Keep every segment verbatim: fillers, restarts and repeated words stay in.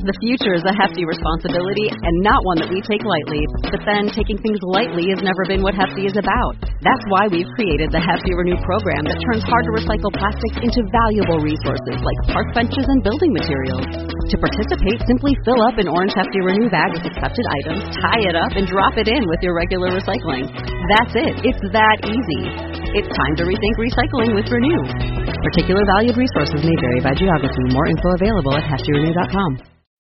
The future is a hefty responsibility and not one that we take lightly. But then, taking things lightly has never been what Hefty is about. That's why we've created the Hefty Renew program that turns hard-to-recycle plastics into valuable resources like park benches and building materials. To participate, simply fill up an orange Hefty Renew bag with accepted items, tie it up, and drop it in with your regular recycling. That's it. It's that easy. It's time to rethink recycling with Renew. Particular valued resources may vary by geography. More info available at hefty renew dot com.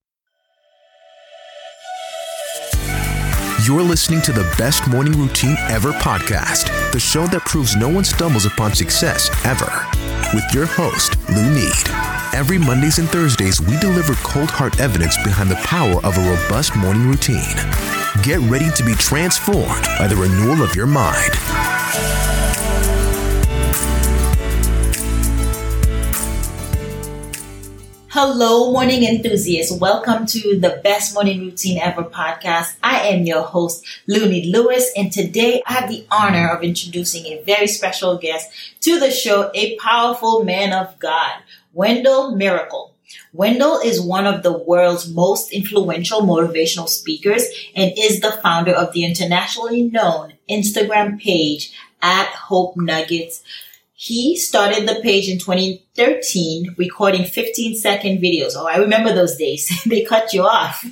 You're listening to the Best Morning Routine Ever podcast, the show that proves no one stumbles upon success ever. With your host, Lou Need. Every Mondays and Thursdays, we deliver cold hard evidence behind the power of a robust morning routine. Get ready to be transformed by the renewal of your mind. Hello, morning enthusiasts. Welcome to the Best Morning Routine Ever podcast. I am your host, Looney Lewis, and today I have the honor of introducing a very special guest to the show, a powerful man of God, Wendell Miracle. Wendell is one of the world's most influential motivational speakers and is the founder of the internationally known Instagram page at Hope Nuggets. He started the page in twenty thirteen, recording fifteen second videos. Oh, I remember those days. They cut you off.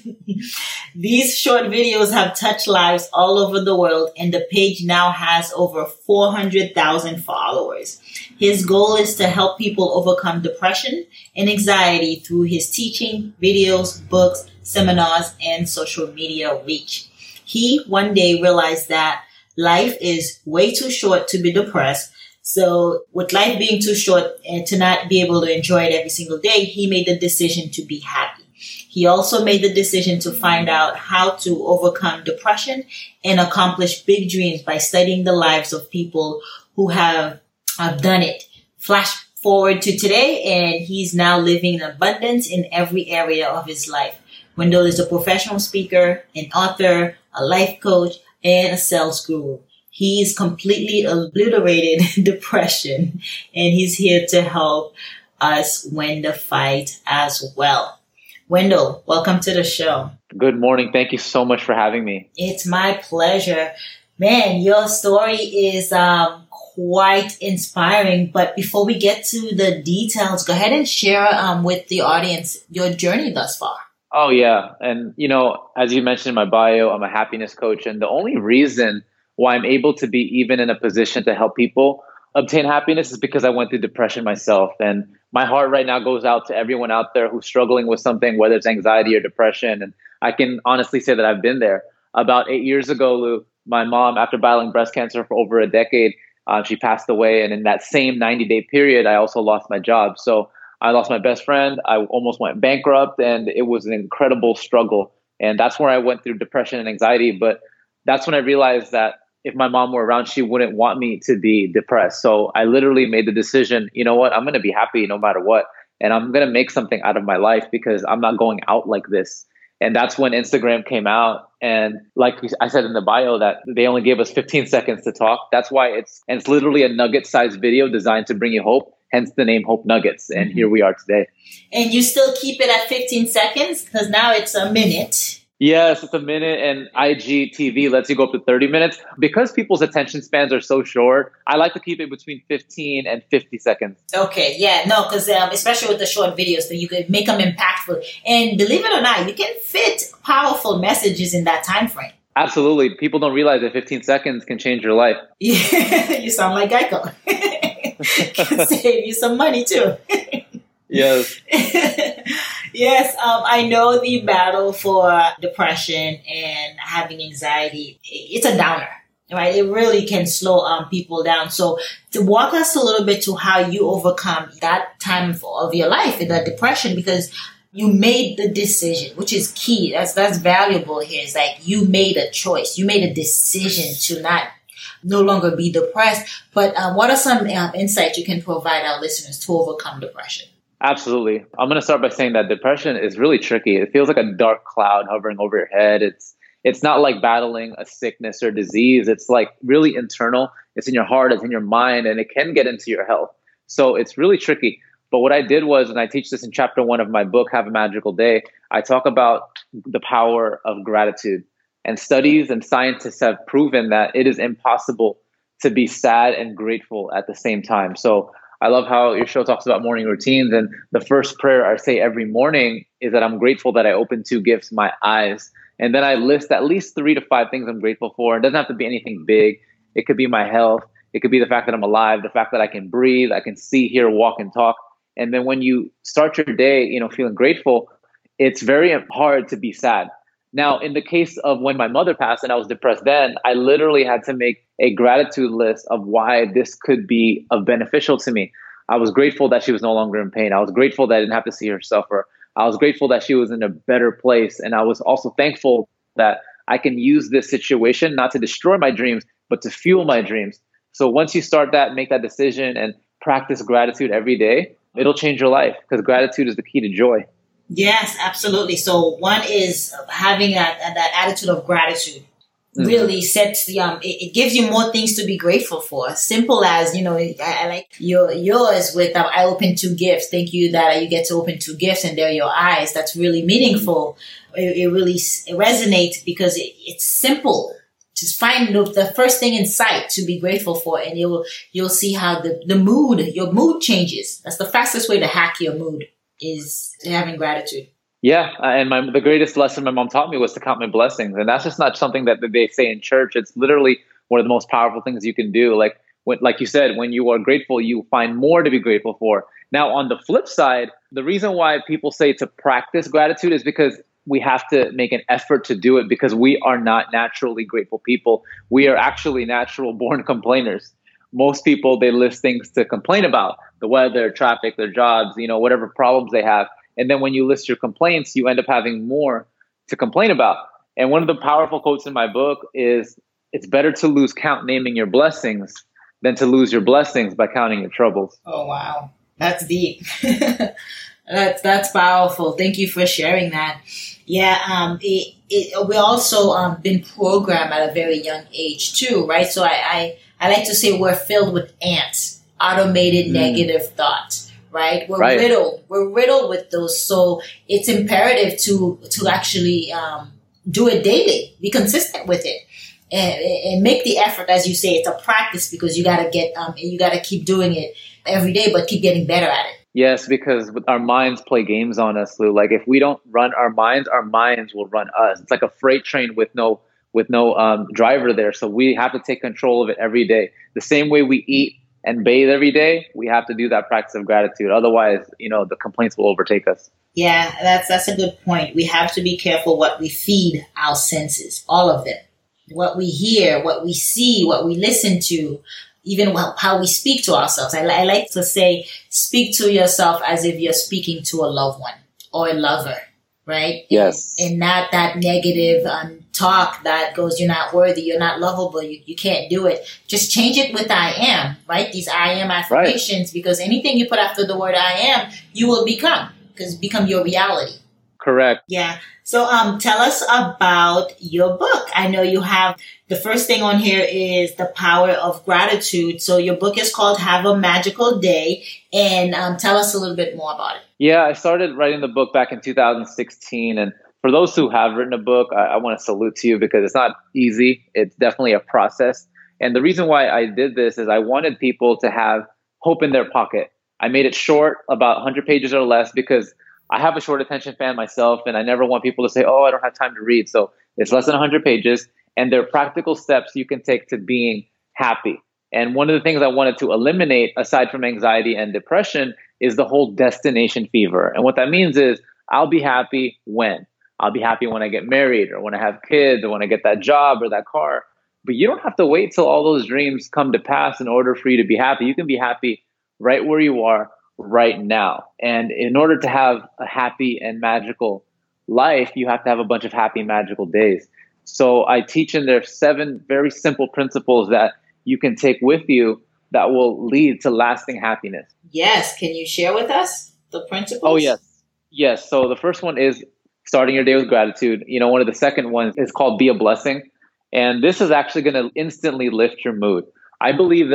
These short videos have touched lives all over the world, and the page now has over four hundred thousand followers. His goal is to help people overcome depression and anxiety through his teaching, videos, books, seminars, and social media reach. He one day realized that life is way too short to be depressed. So with life being too short and to not be able to enjoy it every single day, he made the decision to be happy. He also made the decision to find out how to overcome depression and accomplish big dreams by studying the lives of people who have, have done it. Flash forward to today, and he's now living in abundance in every area of his life. Wendell is a professional speaker, an author, a life coach, and a sales guru. He's completely obliterated depression, and he's here to help us win the fight as well. Wendell, welcome to the show. Good morning. Thank you so much for having me. It's my pleasure. Man, your story is um, quite inspiring. But before we get to the details, go ahead and share um, with the audience your journey thus far. Oh, yeah. And, you know, as you mentioned in my bio, I'm a happiness coach. And the only reason why I'm able to be even in a position to help people obtain happiness is because I went through depression myself. And my heart right now goes out to everyone out there who's struggling with something, whether it's anxiety or depression. And I can honestly say that I've been there. About eight years ago, Lou, my mom, after battling breast cancer for over a decade, uh, she passed away. And in that same ninety day period, I also lost my job. So I lost my best friend. I almost went bankrupt, and it was an incredible struggle. And that's where I went through depression and anxiety. But that's when I realized that if my mom were around, she wouldn't want me to be depressed. So I literally made the decision, you know what, I'm going to be happy no matter what. And I'm going to make something out of my life because I'm not going out like this. And that's when Instagram came out. And like I said in the bio, that they only gave us fifteen seconds to talk. That's why it's, and it's literally a nugget sized video designed to bring you hope. Hence the name Hope Nuggets. And mm-hmm. Here we are today. And you still keep it at fifteen seconds because now it's a minute. Yes, it's a minute, and I G T V lets you go up to thirty minutes. Because people's attention spans are so short, I like to keep it between fifteen and fifty seconds. Okay, yeah, no, because um, especially with the short videos, so you could make them impactful. And believe it or not, you can fit powerful messages in that time frame. Absolutely. People don't realize that fifteen seconds can change your life. Yeah, you sound like Geico. Can save you some money, too. Yes. Yes, um, I know the battle for depression and having anxiety, it's a downer, right? It really can slow um, people down. So to walk us a little bit to how you overcome that time of your life, the depression, because you made the decision, which is key. That's, that's valuable here. It's like you made a choice. You made a decision to not no longer be depressed. But uh, what are some um, insights you can provide our listeners to overcome depression? Absolutely. I'm going to start by saying that depression is really tricky. It feels like a dark cloud hovering over your head. It's it's not like battling a sickness or disease. It's like really internal. It's in your heart. It's in your mind, and it can get into your health. So it's really tricky. But what I did was, and I teach this in chapter one of my book, Have a Magical Day, I talk about the power of gratitude. And studies and scientists have proven that it is impossible to be sad and grateful at the same time. So I love how your show talks about morning routines. And the first prayer I say every morning is that I'm grateful that I opened two gifts, my eyes. And then I list at least three to five things I'm grateful for. It doesn't have to be anything big. It could be my health. It could be the fact that I'm alive, the fact that I can breathe, I can see, hear, walk, and talk. And then when you start your day, you know, feeling grateful, it's very hard to be sad. Now, in the case of when my mother passed and I was depressed then, I literally had to make a gratitude list of why this could be of beneficial to me. I was grateful that she was no longer in pain. I was grateful that I didn't have to see her suffer. I was grateful that she was in a better place. And I was also thankful that I can use this situation not to destroy my dreams, but to fuel my dreams. So once you start that, make that decision and practice gratitude every day, it'll change your life because gratitude is the key to joy. Yes, absolutely. So one is having that that attitude of gratitude. Really mm-hmm. sets the um. It, it gives you more things to be grateful for. Simple as, you know, I, I like your yours with um, I open two gifts. Thank you that you get to open two gifts and they're your eyes. That's really meaningful. It, it really it resonates because it, it's simple. Just find the, the first thing in sight to be grateful for, and you'll you'll see how the the mood your mood changes. That's the fastest way to hack your mood. Is having gratitude. Yeah. And my, the greatest lesson my mom taught me was to count my blessings. And that's just not something that they say in church. It's literally one of the most powerful things you can do. Like, when, like you said, when you are grateful, you find more to be grateful for. Now, on the flip side, the reason why people say to practice gratitude is because we have to make an effort to do it because we are not naturally grateful people. We are actually natural born complainers. Most people, they list things to complain about, the weather, traffic, their jobs, you know, whatever problems they have. And then when you list your complaints, you end up having more to complain about. And one of the powerful quotes in my book is, it's better to lose count naming your blessings than to lose your blessings by counting your troubles. Oh, wow. That's deep. that's, that's powerful. Thank you for sharing that. Yeah. Um, it, it, we also um, been programmed at a very young age too, right? So I, I, I like to say we're filled with ants, automated mm. negative thoughts, right? We're right. riddled. We're riddled with those. So it's imperative to to actually um, do it daily, be consistent with it, and, and make the effort. As you say, it's a practice because you got to get, um, you got to keep doing it every day, but keep getting better at it. Yes, because our minds play games on us, Lou. Like if we don't run our minds, our minds will run us. It's like a freight train with no with no um, driver there. So we have to take control of it every day. The same way we eat and bathe every day, we have to do that practice of gratitude. Otherwise, you know, the complaints will overtake us. Yeah, that's that's a good point. We have to be careful what we feed our senses, all of them. What we hear, what we see, what we listen to, even how we speak to ourselves. I, I like to say, speak to yourself as if you're speaking to a loved one or a lover, right? Yes. And not that negative um, talk that goes, you're not worthy, you're not lovable, you, you can't do it. Just change it with I am, right? These I am affirmations, right. Because anything you put after the word I am, you will become, because become your reality. Correct. Yeah. So um, tell us about your book. I know you have, the first thing on here is the power of gratitude. So your book is called Have a Magical Day. And um, tell us a little bit more about it. Yeah, I started writing the book back in two thousand sixteen. And for those who have written a book, I, I want to salute to you because it's not easy. It's definitely a process. And the reason why I did this is I wanted people to have hope in their pocket. I made it short, about one hundred pages or less, because I have a short attention span myself, and I never want people to say, oh, I don't have time to read. So it's less than one hundred pages, and there are practical steps you can take to being happy. And one of the things I wanted to eliminate, aside from anxiety and depression, is the whole destination fever. And what that means is I'll be happy when? I'll be happy when I get married or when I have kids or when I get that job or that car. But you don't have to wait till all those dreams come to pass in order for you to be happy. You can be happy right where you are right now. And in order to have a happy and magical life, you have to have a bunch of happy, magical days. So I teach in there seven very simple principles that you can take with you that will lead to lasting happiness. Yes. Can you share with us the principles? Oh, yes. Yes. So the first one is starting your day with gratitude. You know, one of the second ones is called Be a Blessing. And this is actually going to instantly lift your mood. I believe that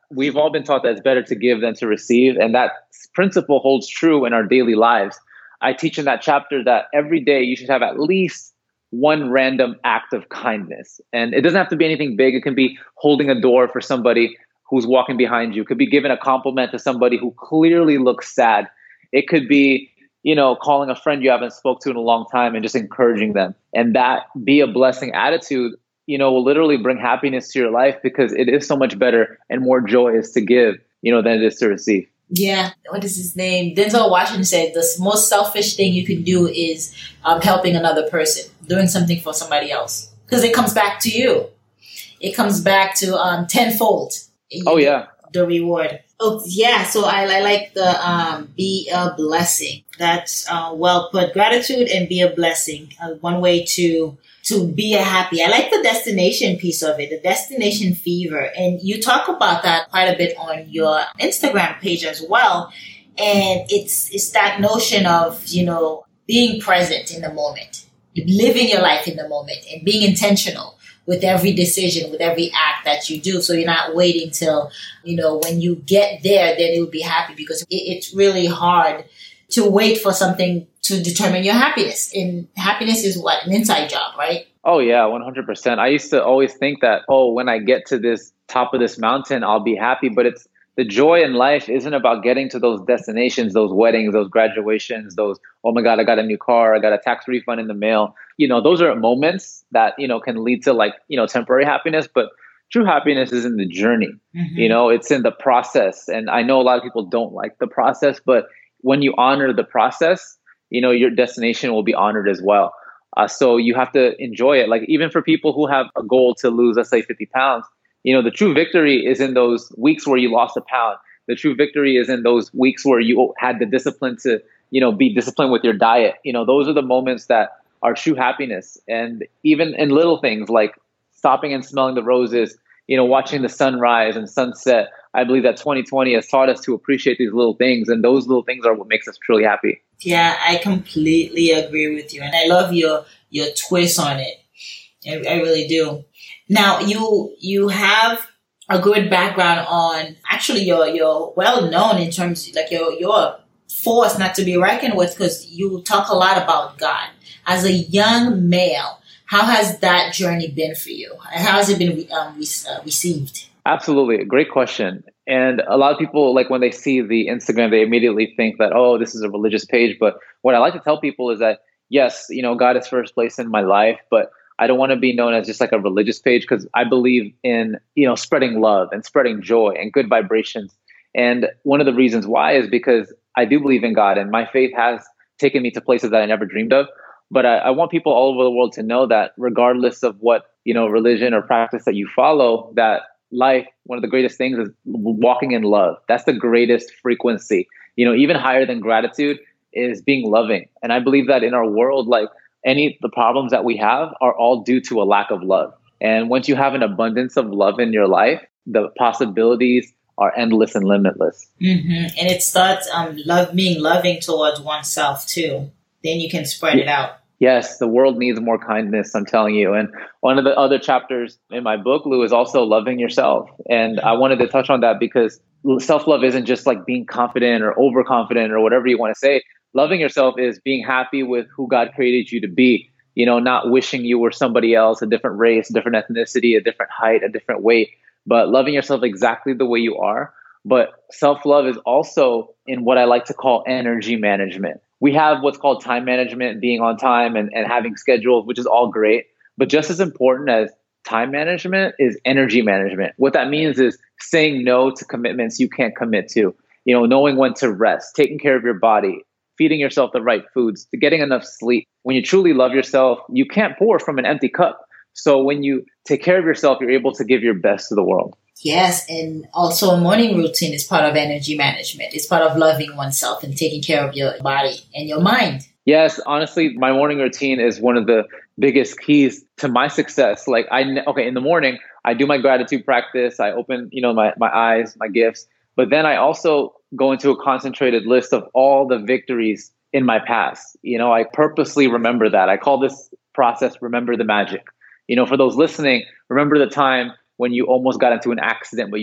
we've all been taught that it's better to give than to receive. And that principle holds true in our daily lives. I teach in that chapter that every day you should have at least one random act of kindness. And it doesn't have to be anything big. It can be holding a door for somebody who's walking behind you. It could be giving a compliment to somebody who clearly looks sad. It could be, you know, calling a friend you haven't spoke to in a long time and just encouraging them. And that be a blessing attitude, you know, will literally bring happiness to your life, because it is so much better and more joyous to give, you know, than it is to receive. Yeah. What is his name? Denzel Washington said the most selfish thing you can do is um, helping another person, doing something for somebody else, because it comes back to you. It comes back to um, tenfold. Oh, yeah. The reward. Oh, yeah. So I, I like the um, be a blessing. That's uh, well put. Gratitude and be a blessing. Uh, one way to to be a happy. I like the destination piece of it, the destination fever. And you talk about that quite a bit on your Instagram page as well. And it's it's that notion of, you know, being present in the moment, living your life in the moment, and being intentional with every decision, with every act that you do. So you're not waiting till, you know, when you get there, then you'll be happy, because it, it's really hard to wait for something to determine your happiness. And happiness is what? An inside job, right? Oh, yeah, one hundred percent. I used to always think that, oh, when I get to this top of this mountain, I'll be happy. But it's the joy in life isn't about getting to those destinations, those weddings, those graduations, those, oh my God, I got a new car, I got a tax refund in the mail. You know, those are moments that, you know, can lead to like, you know, temporary happiness. But true happiness is in the journey. Mm-hmm. You know, it's in the process. And I know a lot of people don't like the process, but when you honor the process, you know, your destination will be honored as well. Uh, so you have to enjoy it. Like even for people who have a goal to lose, let's say fifty pounds, you know, the true victory is in those weeks where you lost a pound. The true victory is in those weeks where you had the discipline to, you know, be disciplined with your diet. You know, those are the moments that are true happiness. And even in little things like stopping and smelling the roses, you know, watching the sunrise and sunset. I believe that twenty twenty has taught us to appreciate these little things. And those little things are what makes us truly happy. Yeah, I completely agree with you. And I love your your twist on it. I, I really do. Now, you you have a good background on, actually, you're, you're well known in terms, like you're, you're a force not to be reckoned with, because you talk a lot about God. As a young male, how has that journey been for you? How has it been um, re- uh, received? Absolutely. Great question. And a lot of people, like when they see the Instagram, they immediately think that, oh, this is a religious page. But what I like to tell people is that, yes, you know, God is first place in my life, but I don't want to be known as just like a religious page, because I believe in, you know, spreading love and spreading joy and good vibrations. And one of the reasons why is because I do believe in God, and my faith has taken me to places that I never dreamed of. But I, I want people all over the world to know that regardless of what, you know, religion or practice that you follow, that life, one of the greatest things is walking in love. That's the greatest frequency. You know, even higher than gratitude is being loving. And I believe that in our world, like any the problems that we have are all due to a lack of love. And once you have an abundance of love in your life, the possibilities are endless and limitless. Mm-hmm. And it starts um love being loving towards oneself too. Then you can spread yeah. it out. Yes, the world needs more kindness, I'm telling you. And one of the other chapters in my book, Lou, is also loving yourself. And I wanted to touch on that because self-love isn't just like being confident or overconfident or whatever you want to say. Loving yourself is being happy with who God created you to be, you know, not wishing you were somebody else, a different race, a different ethnicity, a different height, a different weight, but loving yourself exactly the way you are. But self-love is also in what I like to call energy management. We have what's called time management, being on time and, and having schedules, which is all great. But just as important as time management is energy management. What that means is saying no to commitments you can't commit to, you know, knowing when to rest, taking care of your body, feeding yourself the right foods, getting enough sleep. When you truly love yourself, you can't pour from an empty cup. So when you take care of yourself, you're able to give your best to the world. Yes, and also a morning routine is part of energy management. It's part of loving oneself and taking care of your body and your mind. Yes, honestly, my morning routine is one of the biggest keys to my success. Like I, okay, in the morning, I do my gratitude practice. I open, you know, my, my eyes, my gifts, but then I also go into a concentrated list of all the victories in my past. You know, I purposely remember that. I call this process, remember the magic. You know, for those listening, remember the time when you almost got into an accident, but you were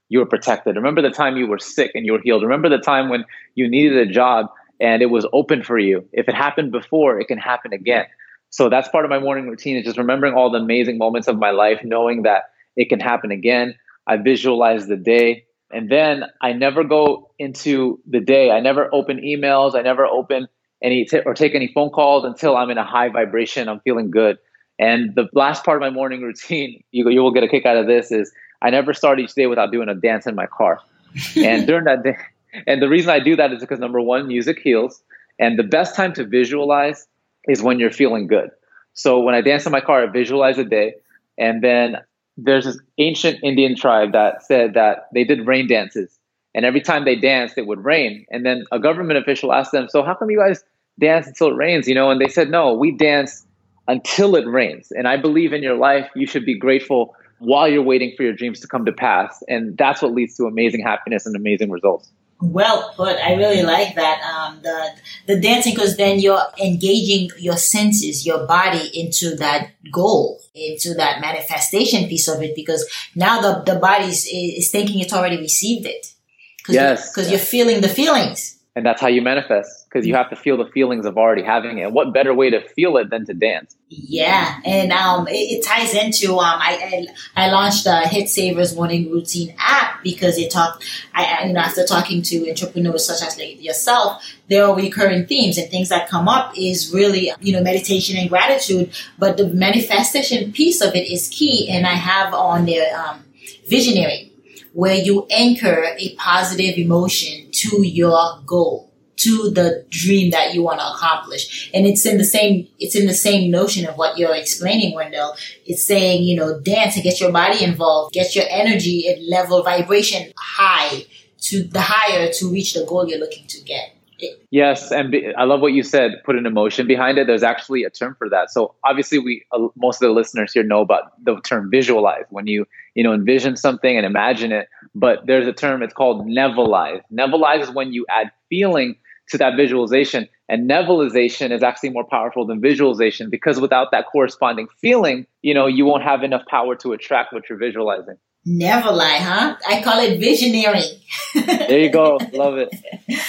you were protected. Remember the time you were sick and you were healed. Remember the time when you needed a job and it was open for you. If it happened before, it can happen again. So that's part of my morning routine, is just remembering all the amazing moments of my life, knowing that it can happen again. I visualize the day. And then I never go into the day. I never open emails. I never open any t- or take any phone calls until I'm in a high vibration. I'm feeling good. And the last part of my morning routine, you, you will get a kick out of this, is I never start each day without doing a dance in my car. And during that day, and the reason I do that is because, number one, music heals. And the best time to visualize is when you're feeling good. So when I dance in my car, I visualize a day. And then there's this ancient Indian tribe that said that they did rain dances. And every time they danced, it would rain. And then a government official asked them, so how come you guys dance until it rains? You know, and they said, no, we dance until it rains. And I believe in your life, you should be grateful while you're waiting for your dreams to come to pass. And that's what leads to amazing happiness and amazing results. Well put. I really like that. Um, the the dancing, because then you're engaging your senses, your body into that goal, into that manifestation piece of it, because now the, the body is, is thinking it's already received it. Cause yes. Because you're feeling the feelings. And that's how you manifest, because you have to feel the feelings of already having it. And what better way to feel it than to dance? Yeah. And um, it, it ties into, um, I, I I launched the Hit Savers Morning Routine app because it talked, I, you know, after talking to entrepreneurs such as like yourself, there are recurring themes, and things that come up is really, you know, meditation and gratitude. But the manifestation piece of it is key. And I have on there um, Visionary, where you anchor a positive emotion to your goal, to the dream that you want to accomplish. And it's in the same, it's in the same notion of what you're explaining, Wendell. It's saying, you know, dance and get your body involved, get your energy and level vibration high, to the higher, to reach the goal you're looking to get. Yes, and be, I love what you said, put an emotion behind it. There's actually a term for that. So obviously we, uh, most of the listeners here know about the term visualize, when you, you know, envision something and imagine it. But there's a term, it's called nevelize. Nevelize is when you add feeling to that visualization. And nevelization is actually more powerful than visualization, because without that corresponding feeling, you know, you won't have enough power to attract what you're visualizing. Never lie, huh? I call it visionary. There you go. Love it.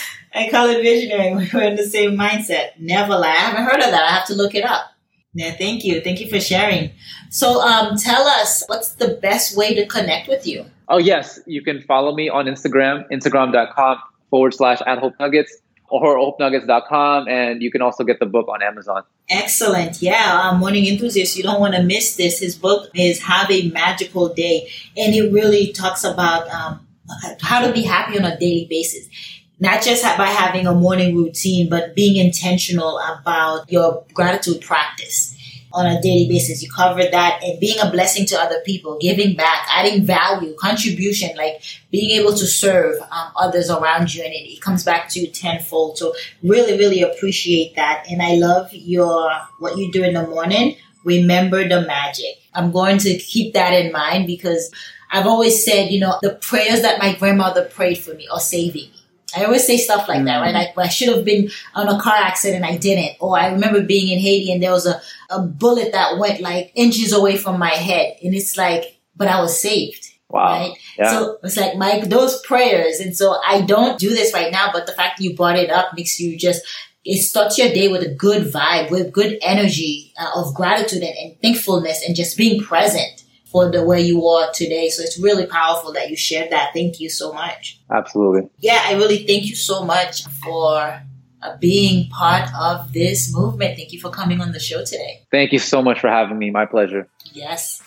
I call it visionary. We're in the same mindset. Never lie. I haven't heard of that. I have to look it up. Yeah, thank you. Thank you for sharing. So um, tell us, what's the best way to connect with you? Oh, yes. You can follow me on Instagram, instagram.com forward slash at Hope Nuggets, or hope nuggets dot com. And you can also get the book on Amazon. Excellent. Yeah. Um, Morning Enthusiast, you don't want to miss this. His book is Have a Magical Day. And it really talks about um, how to be happy on a daily basis. Not just by having a morning routine, but being intentional about your gratitude practice on a daily basis. You covered that, and being a blessing to other people, giving back, adding value, contribution, like being able to serve um, others around you. And it, it comes back to you tenfold. So really, really appreciate that. And I love your, what you do in the morning. Remember the magic. I'm going to keep that in mind, because I've always said, you know, the prayers that my grandmother prayed for me are saving me. I always say stuff like that, right? Like, I should have been on a car accident, I didn't. Or I remember being in Haiti and there was a, a bullet that went like inches away from my head. And it's like, but I was saved. Wow. Right? Yeah. So it's like my, those prayers. And so I don't do this right now, but the fact that you brought it up makes you just, it starts your day with a good vibe, with good energy uh, of gratitude and, and thankfulness, and just being present for the way you are today. So it's really powerful that you shared that. Thank you so much. Absolutely. Yeah, I really thank you so much for uh, being part of this movement. Thank you for coming on the show today. Thank you so much for having me. My pleasure. Yes.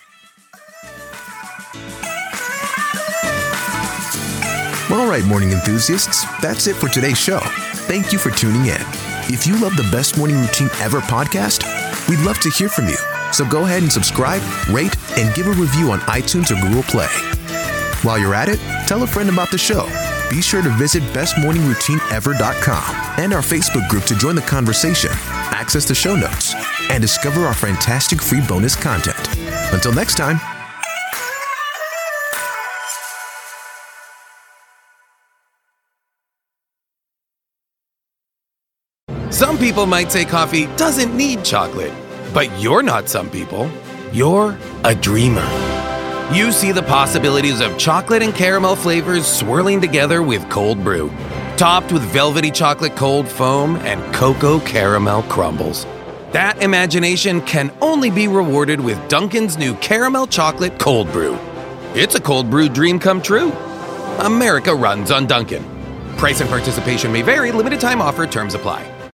All right, morning enthusiasts, that's it for today's show. Thank you for tuning in. If you love the Best Morning Routine Ever podcast, we'd love to hear from you. So go ahead and subscribe, rate, and give a review on iTunes or Google Play. While you're at it, tell a friend about the show. Be sure to visit best morning routine ever dot com and our Facebook group to join the conversation, access the show notes, and discover our fantastic free bonus content. Until next time. Some people might say coffee doesn't need chocolate, but you're not some people. You're a dreamer. you see the possibilities of chocolate and caramel flavors swirling together with cold brew, topped with velvety chocolate cold foam and cocoa caramel crumbles. That imagination can only be rewarded with Dunkin's new caramel chocolate cold brew. It's a cold brew dream come true. America runs on Dunkin'. Price and participation may vary. Limited time offer. Terms apply.